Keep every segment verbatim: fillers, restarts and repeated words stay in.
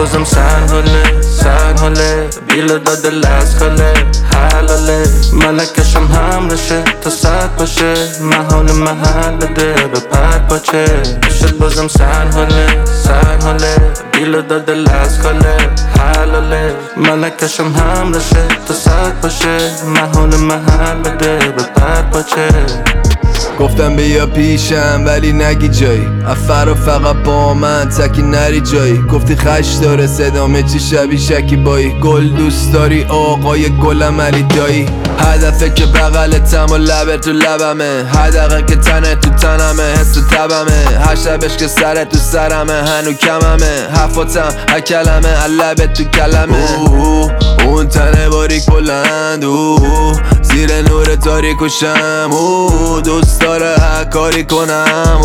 بازم سر حاله سر حاله بیل داده لسکاله حلاله ملکشم همرشه تا صد باشه محال محل بده به پر پاچه شد بازم سر حاله سر حاله بیل داده لسکاله حلاله ملکشم همرشه تا صد باشه محال محل بده به پر پاچه گفتم بیا پیشم ولی نگی جایی افرا فقط با من تکی نری جایی گفتی خش داره صدامه چی شبی شکی بایی گل دوست داری آقای گلم علی دایی هدفه که بغلتم و لبه تو لبمه حدقه که تنه تو تنمه حس تو تبمه هر شبش که سرت تو سرمه هنو کممه حرفاتم هر کلمه لبه تو کلمه اون تنه باریک بلند زیر نور تاریک و شم دوست داره هر کاری کنم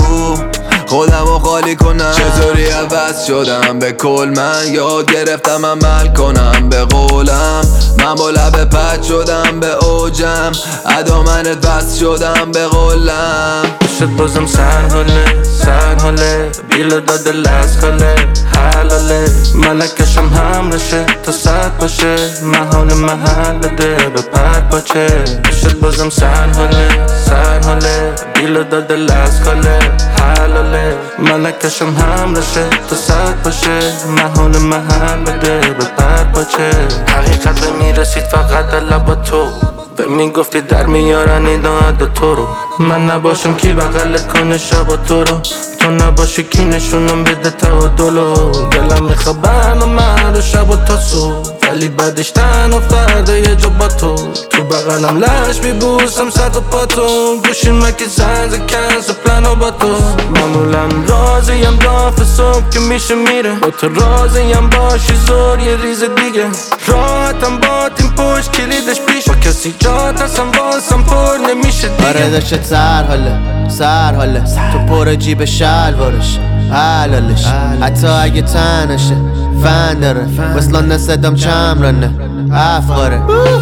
خودم رو خالی کنم چطوری عوض شدم به کل من یاد گرفتم عمل کنم به قولم من با لبه پد شدم به اوجم ادا منت بس شدم به قولم شد بازم سر حاله سر حاله بیل داده لسکاله حلاله ملکشم همرشه تا صد باشه محال محل بده به پر پاچه شد بازم سر حاله سر حاله بیل داده لسکاله حلاله ملکشم همرشه تا صد باشه محال محل بده به پر پاچه حقیقت به میرسید فقط در لبا تو به میگفتی در میارن ایداد تو رو من نباشم کی بغلت کنه شبا تو رو تو نباشی کی نشونم بده تعادلو دلم میخوا برنامه رو شب و تا صبح ولی بعدش تن افتاده یه جا با تو تو بغلم لش میبوسم صد و پاتو گوشی مکی زنز کنس پلانو با تو معمولا راضیم دافت صبح که میشه میره با تو راضیم باشی زور یه ریز دیگه راحتم با تیم پشت کلیدش پیش با کسی جات هستم بازم پر نمیشه دیگه آره داشت سر حاله سر حاله تو پر جیب شلوارش حلالش حتی اگه تنشه فن داره وصلانه صدام چمرانه افغاره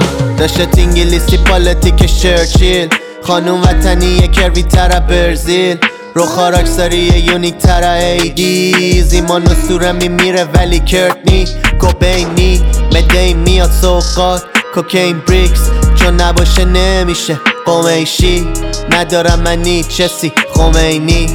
داشت انگلیسی پالیتیکش چرچیل خانوم وطنی کروی تره برزیل رو خاراکساری یونیک تره ایدیز ایمان و سوره میمیره ولی کرتنی کوبینی مدین میاد سوقات کوکین بریکس چون نباشه نمیشه قمیشی ندارم منی چسی خمینی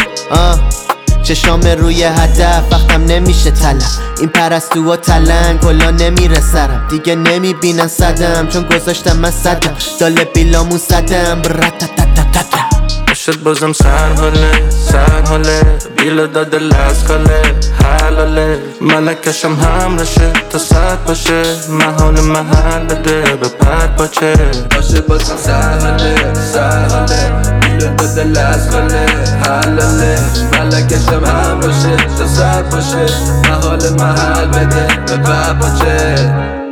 آه چشام روی هدف وقتم نمیشه طلب این پرستو و تلنگ کلا نمیره سرم دیگه نمیبینن صدم چون گذاشتم من صدم داله بیلامون صدم براتاتاتاتا شد بازم سر حاله سر حاله بیل داده لسکاله حلاله ملکشم همرشه تا صد باشه محال محل بده به پر پاچه باشه بازم سر حاله سر حاله بیل داده لسکاله حلاله ملکشم همرشه تا صد باشه محال محل بده به پر پاچه